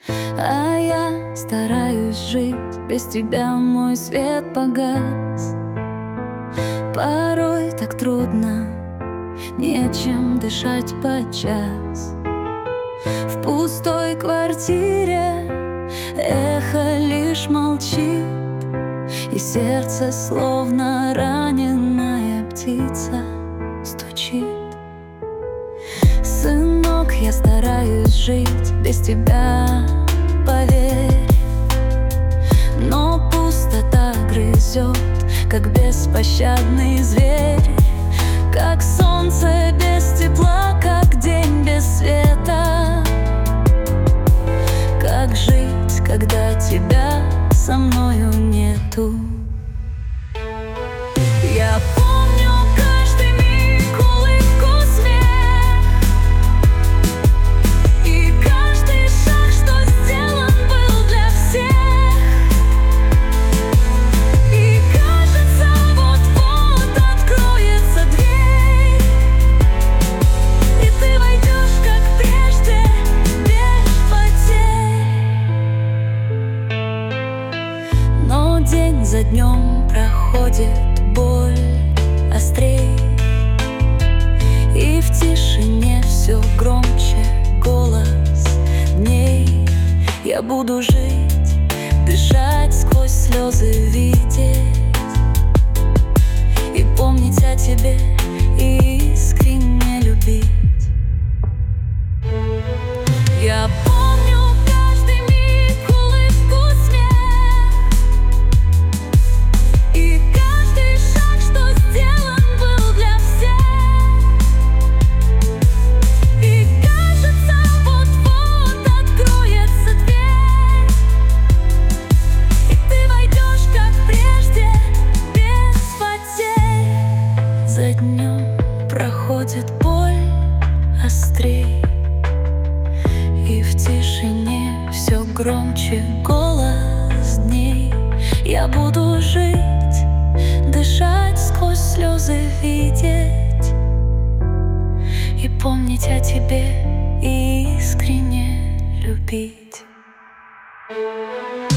А я стараюсь жить, без тебя мой свет погас. Порой так трудно, нечем дышать подчас. В пустой квартире эхо лишь молчит, и сердце, словно раненая птица, стучит. Сынок, я стараюсь жить без тебя, поверь. Но пустота грызет, как беспощадный зверь, как солнце без тепла, как день без света. Как жить, когда тебя со мною нету? Я помню каждый миг, улыбку, смех, и каждый шаг, что сделан был для всех. И кажется, вот-вот откроется дверь, и ты войдешь, как прежде, без потерь. Но день за днем проходит, боль острей, и в тишине все громче голос дней. Я буду жить, дышать сквозь слезы, видеть и помнить о тебе, и искренне любить. Я помню каждый миг, улыбку, смех, и каждый шаг, что сделан был для всех. И кажется, вот-вот откроется дверь, и ты войдешь, как прежде, без потерь. За днем проходит боль острей, и в тишине все громче голос дней. Я буду жить, дышать сквозь слезы, видеть и помнить о тебе, и искренне любить.